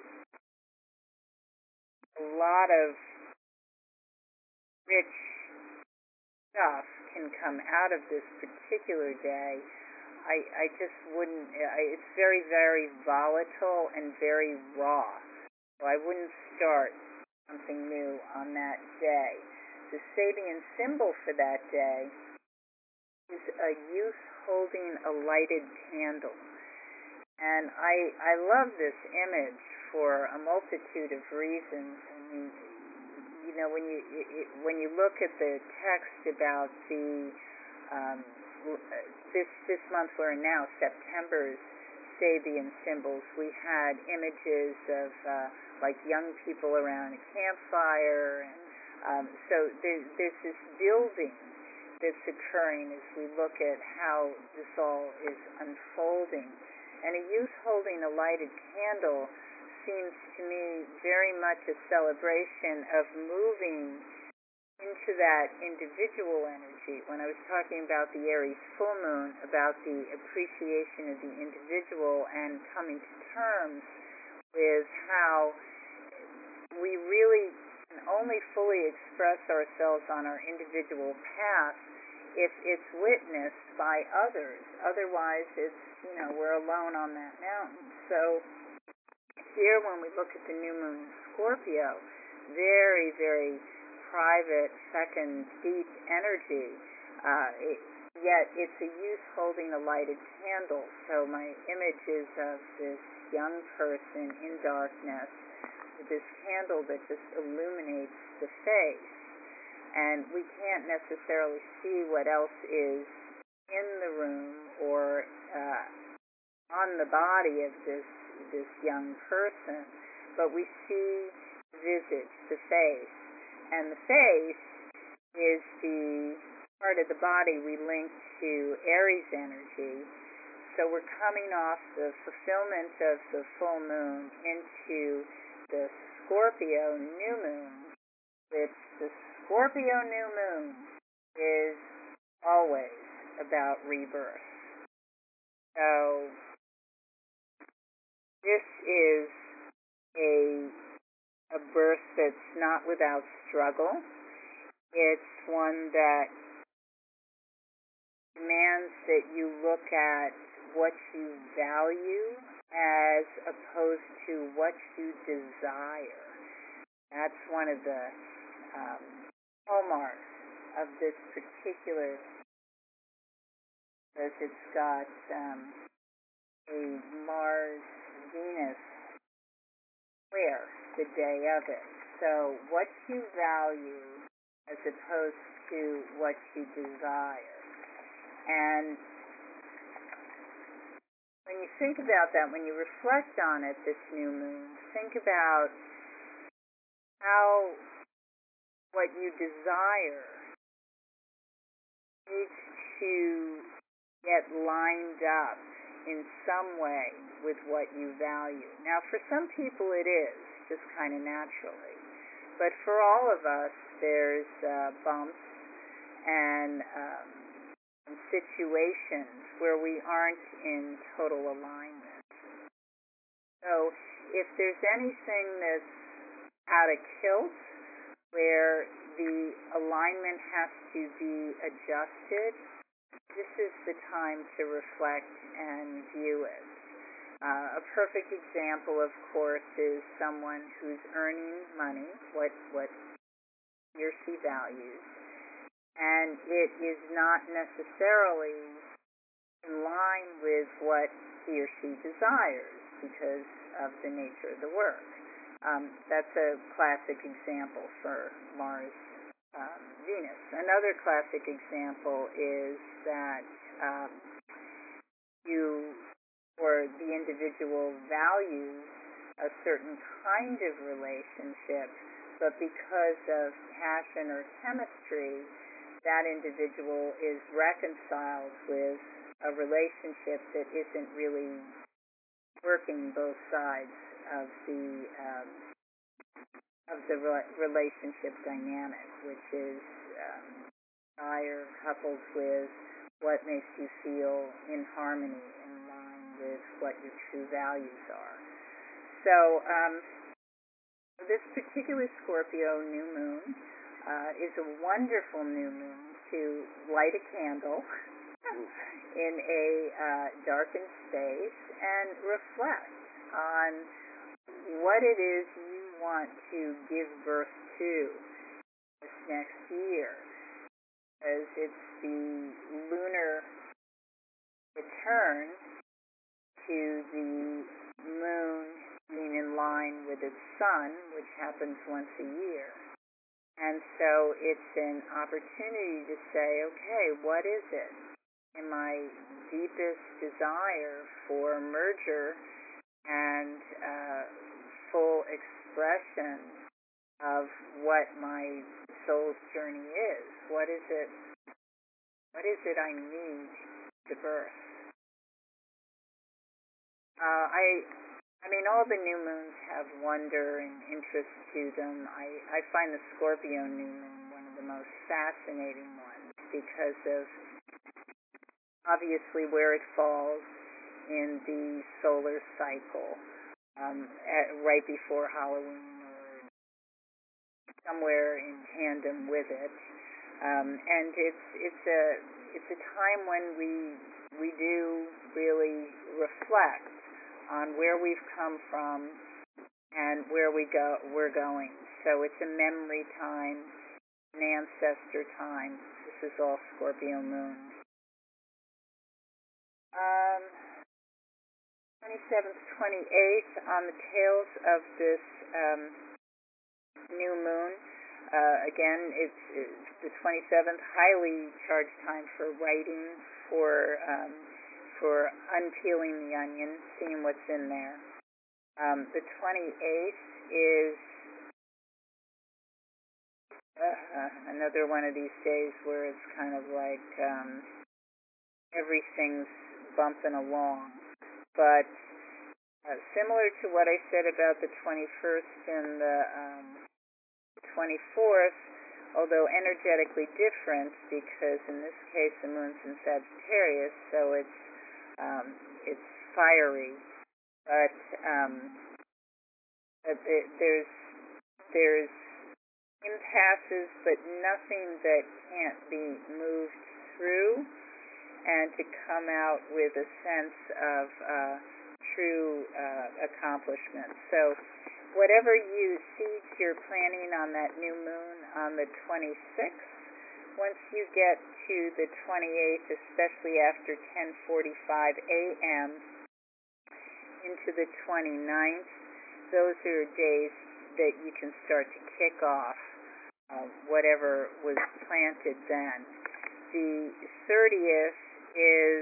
Speaker 1: a lot of rich stuff can come out of this particular day. I, I just wouldn't, I, it's very, very volatile and very raw. So I wouldn't start something new on that day. The Sabian symbol for that day is a youth holding a lighted candle. And I, I love this image for a multitude of reasons. I mean, you know, when you it, when you look at the text about the um, this this month we're in now, September's Sabian symbols, we had images of uh, like young people around a campfire, and um, so there, there's this building that's occurring as we look at how this all is unfolding. And a youth holding a lighted candle seems to me very much a celebration of moving into that individual energy. When I was talking about the Aries full moon, about the appreciation of the individual and coming to terms with how we really can only fully express ourselves on our individual path if it's witnessed by others. Otherwise, it's, you know, we're alone on that mountain. So here, when we look at the new moon in Scorpio, very, very private, second, deep energy, uh, it, yet it's a youth holding a lighted candle. So my image is of this young person in darkness with this candle that just illuminates the face. And we can't necessarily see what else is in the room or uh, on the body of this this young person, but we see the visage, the face, and the face is the part of the body we link to Aries energy. So we're coming off the fulfillment of the full moon into the Scorpio new moon, which the Scorpio new moon is always about rebirth. So this is a a birth that's not without struggle. It's one that demands that you look at what you value as opposed to what you desire. That's one of the um, hallmarks of this particular, because it's got um, a Mars-Venus square the day of it. So what you value as opposed to what you desire. And when you think about that, when you reflect on it, this new moon, think about how what you desire needs to get lined up in some way with what you value. Now, for some people it is, just kind of naturally. But for all of us, there's uh, bumps and um, situations where we aren't in total alignment. So if there's anything that's out of kilt, where the alignment has to be adjusted, this is the time to reflect and view it. Uh, a perfect example, of course, is someone who's earning money, what, what he or she values, and it is not necessarily in line with what he or she desires because of the nature of the work. Um, that's a classic example for Mars um, Venus. Another classic example is that um, you or the individual values a certain kind of relationship, but because of passion or chemistry, that individual is reconciled with a relationship that isn't really working both sides of the um, of the re- relationship dynamic, which is um, desire coupled with what makes you feel in harmony, in line with what your true values are. So um, this particular Scorpio new moon uh, is a wonderful new moon to light a candle in a uh, darkened space and reflect on what it is you want to give birth to this next year, as it's the lunar return to the moon being in line with its sun, which happens once a year. And so it's an opportunity to say, okay, what is it in my deepest desire for merger and uh, full expression of what my soul's journey is? What is it? What is it I need to birth? Uh, I, I mean, all the new moons have wonder and interest to them. I, I find the Scorpio new moon one of the most fascinating ones because of obviously where it falls in the solar cycle, um, at, right before Halloween or somewhere in tandem with it. Um, and it's it's a it's a time when we we do really reflect on where we've come from and where we go we're going. So it's a memory time, an ancestor time. This is all Scorpio moon. Um, twenty-seventh, twenty-eighth on the tails of this um, new moon. Uh, again, it's, it's the twenty-seventh, highly charged time for writing, for um, for unpeeling the onion, seeing what's in there. Um, the twenty-eighth is uh, another one of these days where it's kind of like um, everything's bumping along. But uh, similar to what I said about the twenty-first and the um, twenty-fourth, although energetically different, because in this case the moon's in Sagittarius, so it's um, it's fiery. But um, it, there's there's impasses, but nothing that can't be moved through, and to come out with a sense of uh, true uh, accomplishment. So whatever you seeds you're planning on that new moon on the twenty-sixth, once you get to the twenty-eighth, especially after ten forty-five a.m. into the twenty-ninth, those are days that you can start to kick off uh, whatever was planted then. The thirtieth is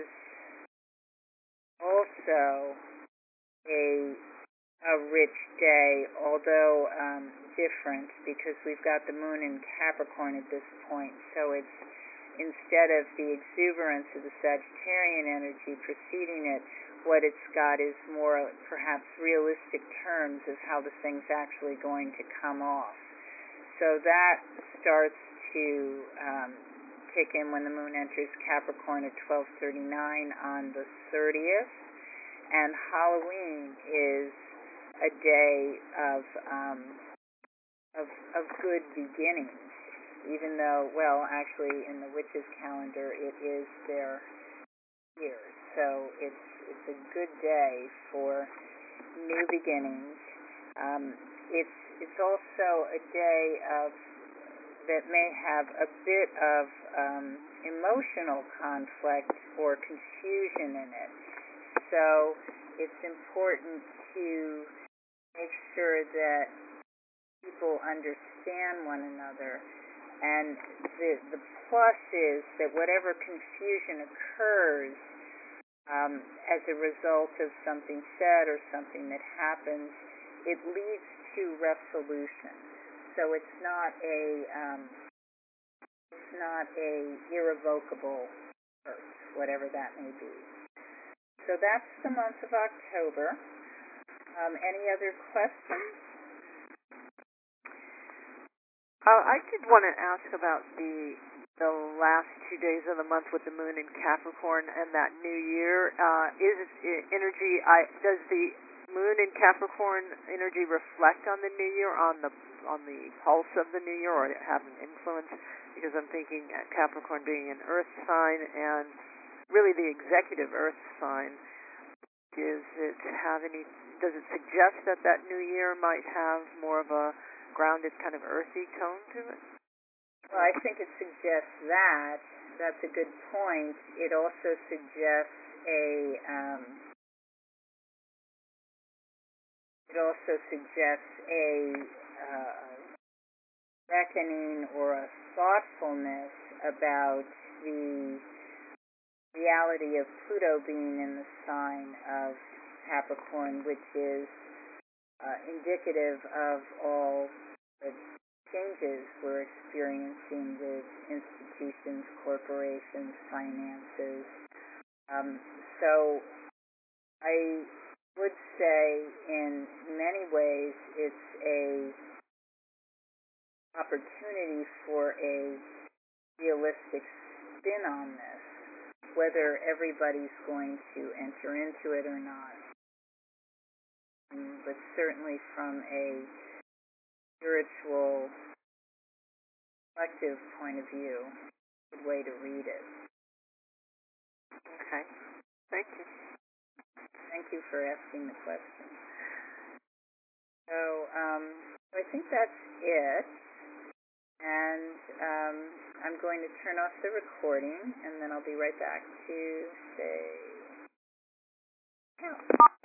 Speaker 1: also a a rich day, although um, different, because we've got the moon in Capricorn at this point. So it's, instead of the exuberance of the Sagittarian energy preceding it, what it's got is more perhaps realistic terms of how the thing's actually going to come off. So that starts to um, kick in when the moon enters Capricorn at twelve thirty-nine on the thirtieth, and Halloween is a day of um, of of good beginnings, even though, well, actually in the witches' calendar it is their year, so it's it's a good day for new beginnings. Um, it's it's also a day of that may have a bit of um, emotional conflict or confusion in it. So it's important to make sure that people understand one another. And the, the plus is that whatever confusion occurs um, as a result of something said or something that happens, it leads to resolution. So it's not a um, it's not a irrevocable curse, whatever that may be. So that's the month of October. Um, any other questions?
Speaker 3: Uh, I did want to ask about the the last two days of the month with the moon in Capricorn and that new year. Uh, is it energy? I does the moon in Capricorn energy reflect on the new year, on the on the pulse of the new year, or have an influence? Because I'm thinking Capricorn being an Earth sign and really the executive Earth sign. Does it have any? Does it suggest that that new year might have more of a grounded kind of earthy tone to it?
Speaker 1: Well, I think it suggests that. That's a good point. It also suggests a. Um, it also suggests a uh, reckoning or a thoughtfulness about the reality of Pluto being in the sign of Capricorn, which is uh, indicative of all the changes we're experiencing with institutions, corporations, finances. Um, so I would say in many ways it's a opportunity for a realistic spin on this, whether everybody's going to enter into it or not. Mm, but certainly from a spiritual, collective point of view, good way to read it.
Speaker 3: Okay. Thank you.
Speaker 1: Thank you for asking the question. So, um, so I think that's it. And um, I'm going to turn off the recording, and then I'll be right back to say...